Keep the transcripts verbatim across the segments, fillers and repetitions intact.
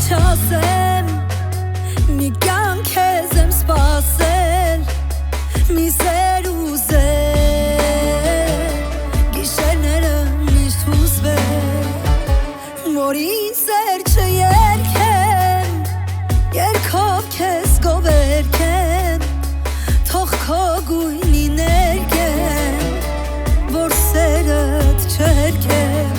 չասեմ, մի կյանք քեզ եմ սպասել, մի սեր ուզել, գիշերները միշտ հուզվել, որ ինձ սեր չերքեմ, երգով քեզ գովերքեմ, թող քո գույնի ներկեմ, որ սերդ չերքեմ.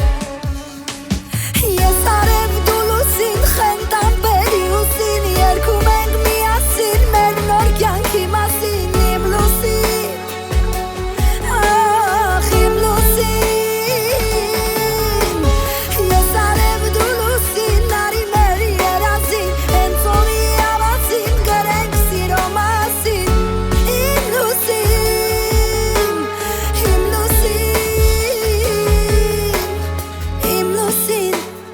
Ես արև դու լուսին, խենթ ամպերի ուսին, երգում ենք միասին մեր նոր կյանքի մասին, իմ լուսին, ախ իմ լուսին. Ես արև դու լուսին, արի մեր երազին, հենց օրի ավազին, գրենք սիրո մասին, իմ լուսին, իմ լուսին, իմ լուսին.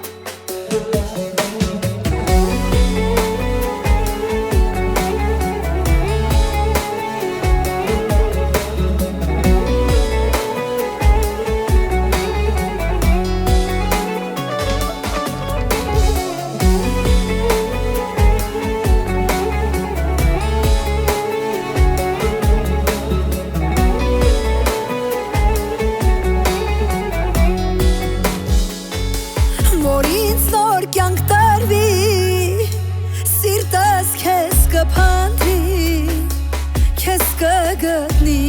Որ ինձ նոր կյանք տրվի, սիրտս քեզ կփնտրի, քեզ կգտնի